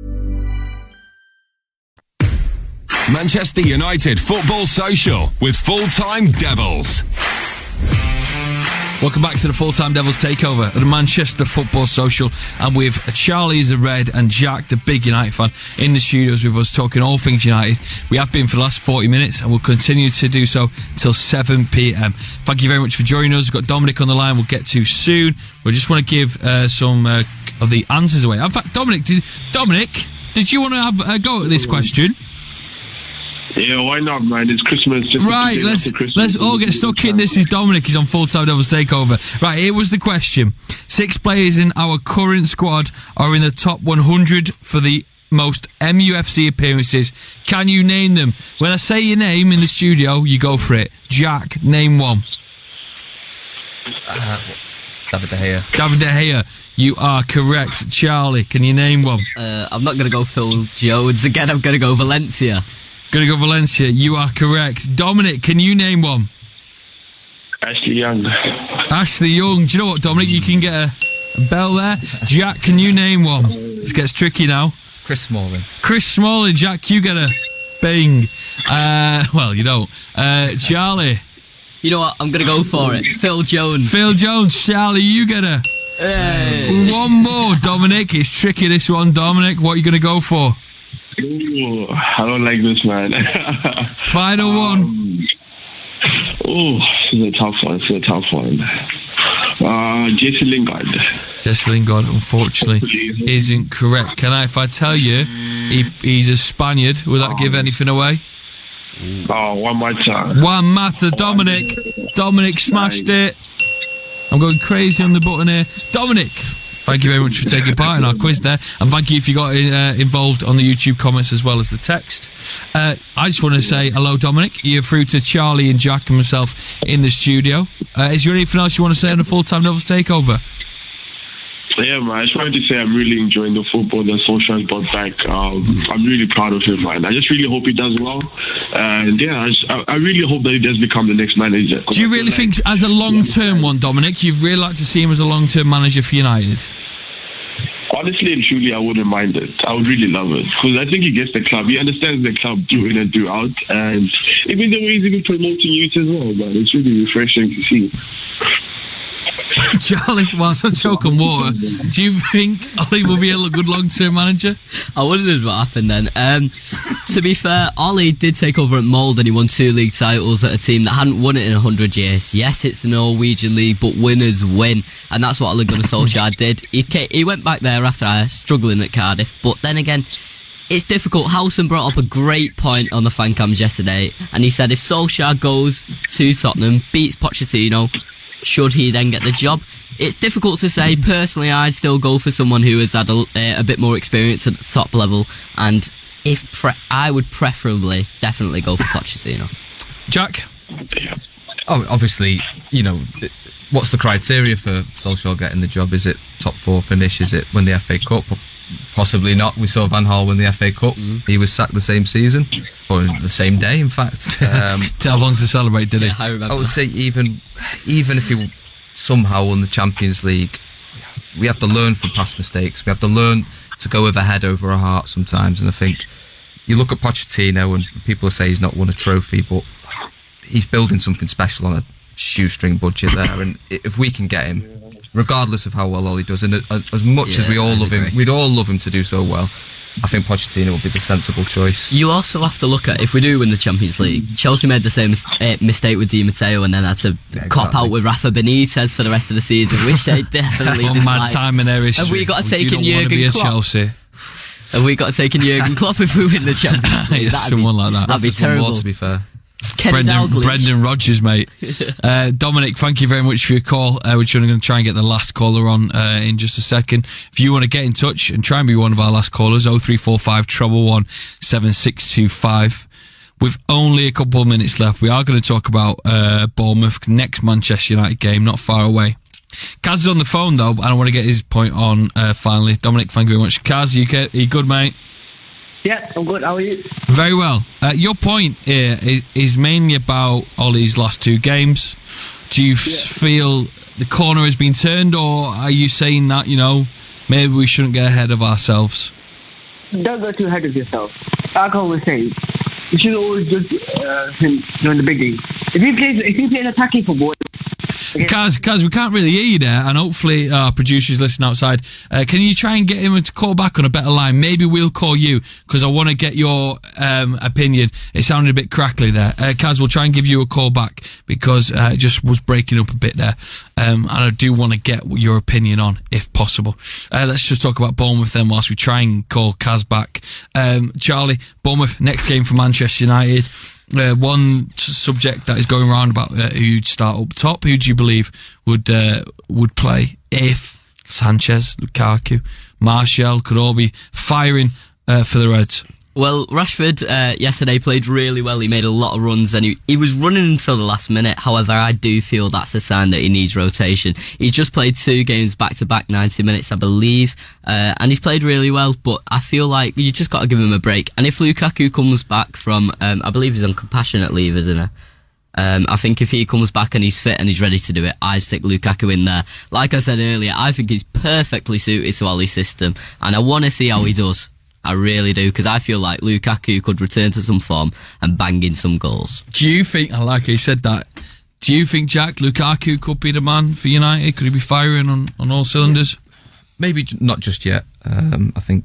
Manchester United Football Social with Full-Time Devils. Welcome back to the Full-Time Devils takeover of the Manchester Football Social, and with Charlie is a Red and Jack, the big United fan, in the studios with us talking all things United. We have been for the last 40 minutes and we'll continue to do so till 7 p.m. Thank you very much for joining us. We've got Dominic on the line we'll get to soon. We just want to give some of the answers away. In fact, Dominic, did you want to have a go at this question? Yeah, why not, man? It's Christmas. Just right, let's all get stuck in. This is Dominic. He's on Full-Time Devils Takeover. Right, here was the question. 6 players in our current squad are in the top 100 for the most MUFC appearances. Can you name them? When I say your name in the studio, you go for it. Jack, name one. David De Gea. David De Gea. You are correct. Charlie, can you name one? I'm not going to go Phil Jones again. I'm going to go Valencia. Going to go Valencia. You are correct. Dominic, can you name one? Ashley Young. Ashley Young. Do you know what, Dominic? You can get a bell there. Jack, can you name one? This gets tricky now. Chris Smalling. Chris Smalling. Jack, you get a bing. Well, you don't. Charlie. You know what? I'm going to go for it. Phil Jones. Phil Jones. Charlie, you get a... Hey. One more, Dominic. It's tricky, this one. Dominic, what are you going to go for? Ooh, I don't like this, man. Final one. Oh, this is a tough one. Jesse Lingard. Jesse Lingard, unfortunately, isn't correct. If I tell you he's a Spaniard, will that give anything away? Juan Mata. Juan Mata, Dominic. Dominic smashed it. I'm going crazy on the button here. Dominic, thank you very much for taking part in our quiz there, and thank you if you got involved on the YouTube comments as well as the text. I just want to say hello, Dominic. You're through to Charlie and Jack and myself in the studio. Is there anything else you want to say on the Full-Time Novels Takeover? Yeah, man, I just wanted to say I'm really enjoying the football that Solskjaer's brought back. I'm really proud of him, man. I just really hope he does well. And yeah, I really hope that he does become the next manager. Do you really think, as a long-term one, Dominic, you'd really like to see him as a long-term manager for United? Honestly and truly, I wouldn't mind it. I would really love it. Because I think he gets the club. He understands the club through in and through out. And even the way he's even promoting youth as well, man. It's really refreshing to see. Charlie, whilst I'm choking water, do you think Ollie will be a good long-term manager? I wondered what happened then. To be fair, Ollie did take over at Molde and he won 2 league titles at a team that hadn't won it in 100 years. Yes, it's the Norwegian league, but winners win, and that's what Ole Gunnar Solskjaer did. He went back there after struggling at Cardiff, but then again, it's difficult. Howson brought up a great point on the fan cams yesterday, and he said if Solskjaer goes to Tottenham, beats Pochettino, should he then get the job? It's difficult to say. Personally, I'd still go for someone who has had a bit more experience at the top level, and I would preferably definitely go for Pochettino. Jack? Oh, obviously, what's the criteria for Solskjaer getting the job? Is it top 4 finish? Is it win the FA Cup? Possibly not. We saw Van Gaal win the FA Cup. He was sacked the same season, or the same day, in fact. Didn't have long to celebrate, did he? Yeah, I remember. I would say even if he somehow won the Champions League, we have to learn from past mistakes. We have to learn to go with a head over a heart sometimes. And I think you look at Pochettino, and people say he's not won a trophy, but he's building something special on a shoestring budget there. And if we can get him, regardless of how well Ollie does, and as much as we all love him, we'd all love him to do so well, I think Pochettino will be the sensible choice. You also have to look at, if we do win the Champions League, Chelsea made the same mistake with Di Matteo and then had to cop out with Rafa Benitez for the rest of the season, which they definitely didn't mad like. time in their history. Have we got to take in Jurgen Klopp? Chelsea. Have we got to take in Jurgen Klopp if we win the Champions League? Someone like that. That'd be terrible. More, to be fair. Brendan Rodgers, mate. Dominic, thank you very much for your call. We're going to try and get the last caller on in just a second. If you want to get in touch and try and be one of our last callers, 0345 111 7625. With only a couple of minutes left, we are going to talk about Bournemouth next Manchester United game, not far away. Kaz is on the phone though, and I want to get his point on finally. Dominic, thank you very much. Kaz, are you good, mate? Yeah, I'm good. How are you? Very well. Your point here is mainly about Ollie's last 2 games. Do you feel the corner has been turned, or are you saying that, maybe we shouldn't get ahead of ourselves? Don't go too ahead of yourself. Like I always say, you should always just him during the big league. If he plays attacking football. Kaz, we can't really hear you there, and hopefully our producers listen outside. Can you try and get him to call back on a better line? Maybe we'll call you, because I want to get your opinion. It sounded a bit crackly there. Kaz, we'll try and give you a call back, because it just was breaking up a bit there. And I do want to get your opinion on, if possible. Let's just talk about Bournemouth then, whilst we try and call Kaz back. Charlie, Bournemouth, next game for Manchester United. One subject that is going around about who'd start up top. Who do you believe would play if Sanchez, Lukaku, Martial could all be firing for the Reds? Well, Rashford yesterday played really well. He made a lot of runs and he was running until the last minute. However, I do feel that's a sign that he needs rotation. He's just played 2 games back-to-back, 90 minutes, I believe, and he's played really well, but I feel like you just got to give him a break. And if Lukaku comes back from, I believe he's on compassionate leave, isn't he? I think if he comes back and he's fit and he's ready to do it, I'd stick Lukaku in there. Like I said earlier, I think he's perfectly suited to Ollie's system, and I want to see how he does. I really do, because I feel like Lukaku could return to some form and bang in some goals. Do you think, I like he said that, do you think, Jack, Lukaku could be the man for United? Could he be firing on all cylinders? Maybe not just yet. I think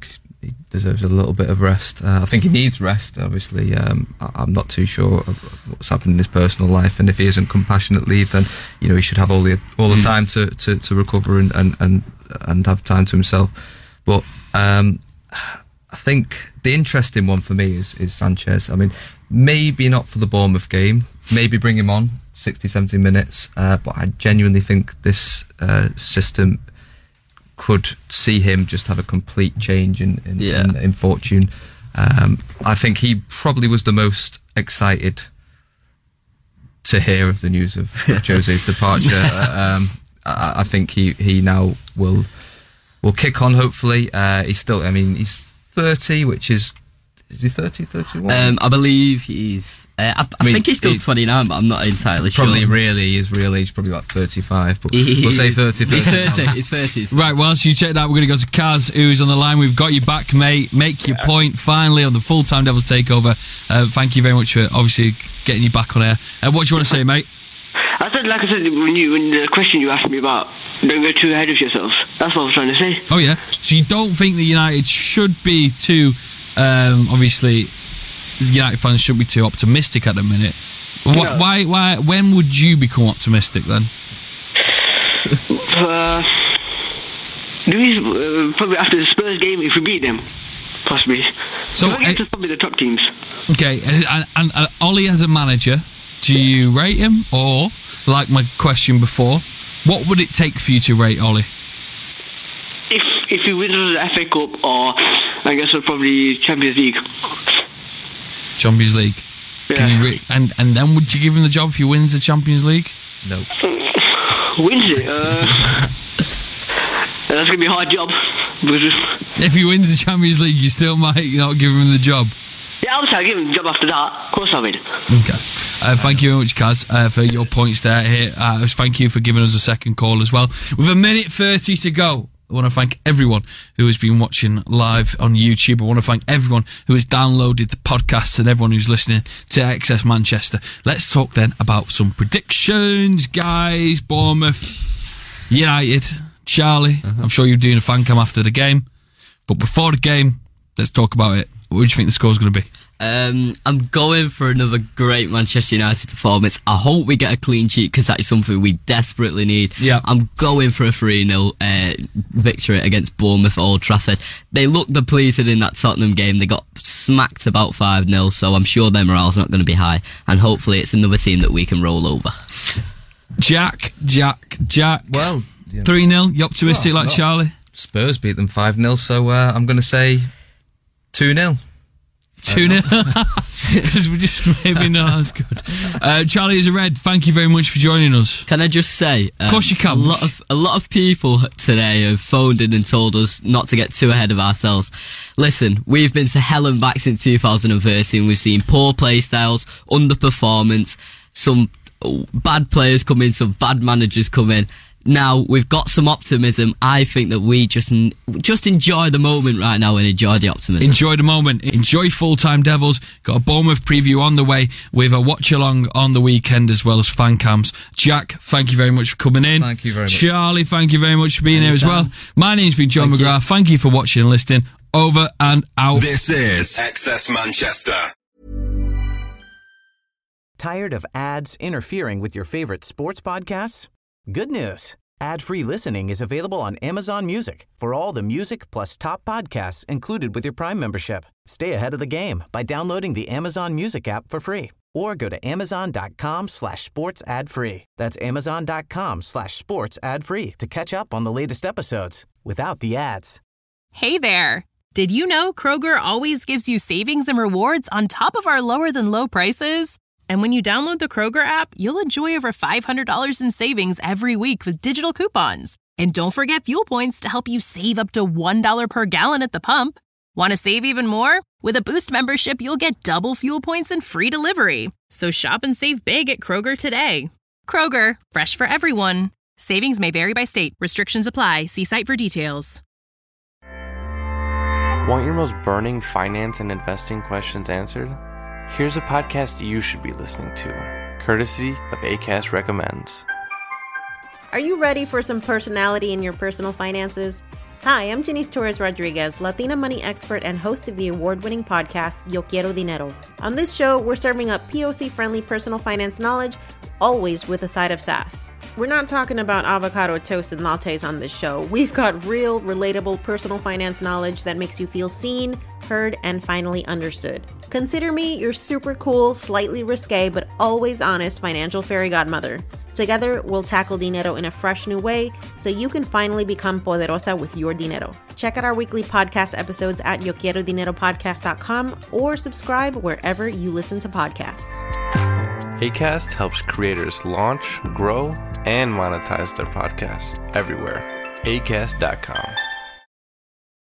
deserves a little bit of rest. I think he needs rest, obviously. I'm not too sure of what's happened in his personal life, and if he isn't compassionate leave, then he should have all the time to recover and have time to himself. But I think the interesting one for me is Sanchez. I mean, maybe not for the Bournemouth game, maybe bring him on 60, 70 minutes, but I genuinely think this system could see him just have a complete change in fortune. I think he probably was the most excited to hear of the news of Jose's departure. I think he now will kick on, hopefully. He's 30, which is he 30, 31? I believe he's... I think he's still 29, but I'm not entirely sure. Probably his real age, probably like 35, but we'll say 30. He's 30. He's 30. Right, whilst you check that, we're going to go to Kaz, who's on the line. We've got you back, mate. Make your point, finally, on the full-time Devils Takeover. Thank you very much for, obviously, getting you back on air. What do you want to say, mate? I said, when the question you asked me about, don't go too ahead of yourselves. That's what I was trying to say. Oh, yeah? So you don't think that United should be too, obviously... United fans shouldn't be too optimistic at the minute. No. Why? When would you become optimistic then? Probably after the Spurs game, if we beat them, possibly. So it's probably the top teams. Okay, and Ollie as a manager, do you rate him, or like my question before, what would it take for you to rate Ollie? If he wins the FA Cup, or I guess probably Champions League. Champions League. Yeah. And then would you give him the job if he wins the Champions League? No. Wins it? That's going to be a hard job. If he wins the Champions League, you still might not give him the job. Yeah, obviously I'll give him the job after that. Of course I will. Okay. Thank you very much, Kaz, for your points there. Here, thank you for giving us a second call as well. With 1:30 to go, I want to thank everyone who has been watching live on YouTube. I want to thank everyone who has downloaded the podcast and everyone who's listening to XS Manchester. Let's talk then about some predictions, guys. Bournemouth, United, Charlie. I'm sure you're doing a fan cam after the game. But before the game, let's talk about it. What do you think the score's going to be? I'm going for another great Manchester United performance. I hope we get a clean sheet because that is something we desperately need. Yeah. I'm going for a 3-0 victory against Bournemouth at Old Trafford. They looked depleted in that Tottenham game. They got smacked about 5-0, so I'm sure their morale's not going to be high. And hopefully it's another team that we can roll over. Jack. Well, 3-0. You optimistic like Charlie? Spurs beat them 5-0, so I'm going to say 2-0. 2-0 because we're just maybe not as good. Charlie is a Red, thank you very much for joining us. Can I just say, of course you can. A lot of people today have phoned in and told us not to get too ahead of ourselves. Listen, we've been to hell and back since 2013. We've seen poor play styles, underperformance, some bad players come in, some bad managers come in. Now we've got some optimism. I think that we just enjoy the moment right now and enjoy the optimism. Enjoy the moment. Enjoy Full-Time Devils. Got a Bournemouth preview on the way with a watch-along on the weekend as well as fan cams. Jack, thank you very much for coming in. Thank you very much. Charlie, thank you very much for being here as well. My name's been John McGrath. Thank you for watching and listening. Over and out. This is XS Manchester. Tired of ads interfering with your favorite sports podcasts? Good news. Ad-free listening is available on Amazon Music for all the music plus top podcasts included with your Prime membership. Stay ahead of the game by downloading the Amazon Music app for free or go to amazon.com/sports ad free. That's amazon.com/sports ad free to catch up on the latest episodes without the ads. Hey there. Did you know Kroger always gives you savings and rewards on top of our lower than low prices? And when you download the Kroger app, you'll enjoy over $500 in savings every week with digital coupons. And don't forget fuel points to help you save up to $1 per gallon at the pump. Want to save even more? With a Boost membership, you'll get double fuel points and free delivery. So shop and save big at Kroger today. Kroger, fresh for everyone. Savings may vary by state. Restrictions apply. See site for details. Want your most burning finance and investing questions answered? Here's a podcast you should be listening to, courtesy of Acast Recommends. Are you ready for some personality in your personal finances? Hi, I'm Janice Torres Rodriguez, Latina money expert and host of the award-winning podcast, Yo Quiero Dinero. On this show, we're serving up POC-friendly personal finance knowledge, always with a side of sass. We're not talking about avocado toast and lattes on this show. We've got real, relatable personal finance knowledge that makes you feel seen, heard, and finally understood. Consider me your super cool, slightly risque, but always honest financial fairy godmother. Together, we'll tackle dinero in a fresh new way so you can finally become poderosa with your dinero. Check out our weekly podcast episodes at YoQuieroDineroPodcast.com or subscribe wherever you listen to podcasts. Acast helps creators launch, grow, and monetize their podcasts everywhere. Acast.com.